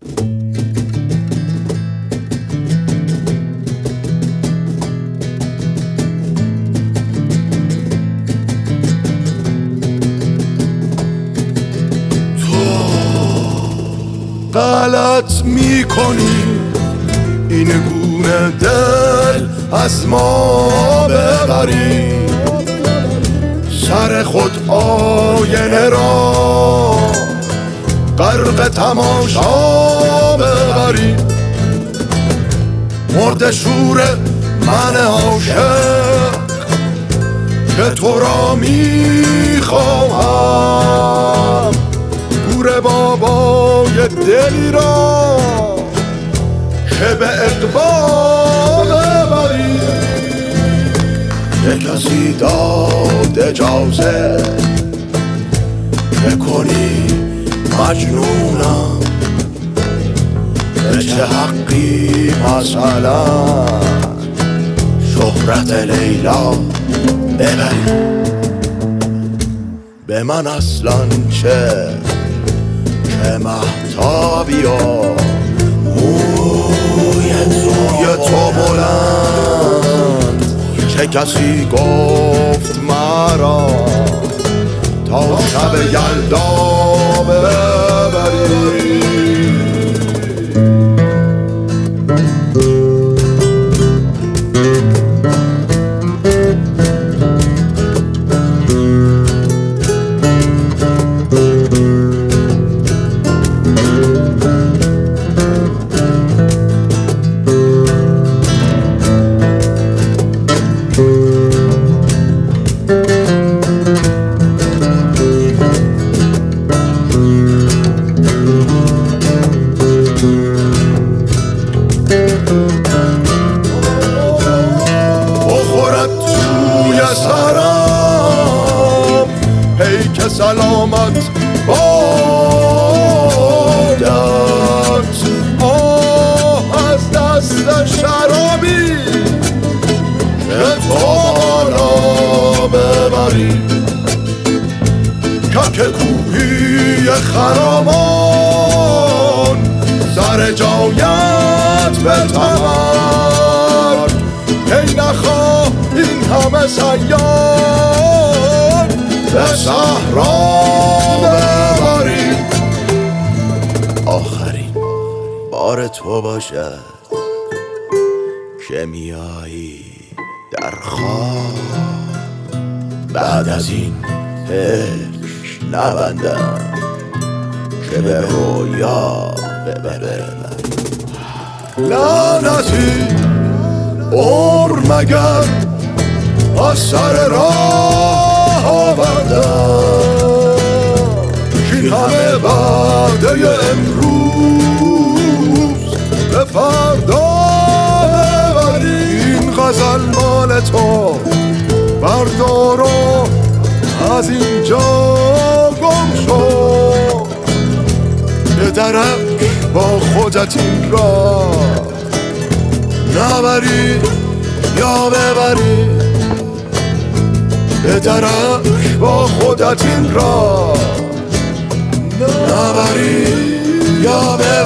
غلط میکنی این گونه دل از ما ببری، سر خود آینه را غرق تماشا ببری. مرد شور من عاشق که تو را میخواهم، گور بابای دلی را که به اقبال ببری. یک کسی داد اجازه بکنی مجنونم، به چه حقی مثلا شهرت لیلا ببری. به من اصلا چه مهتابی و موی تو بلند، چه کسی گفت مرا تا شب یلدا ببری. سلامت بادت از دست شرابی که تو بالا ببری. کک کوهی خرامان سر جایت به تمر، ای نخواه این همه سیار به صحرا ببری. آخرین بار تو باشد که میایی در خواب، بعد از این هیچ نبندم که به رویا ببره. لعنتی عمر مگر از سر راه آوردم، این همه وعده امروز به فردا ببری. این غزل مال تو بردار و از اینجا گم شو، به درک با خودت این را نبری یا ببری. به درک با خودت این را نبری یا ببری.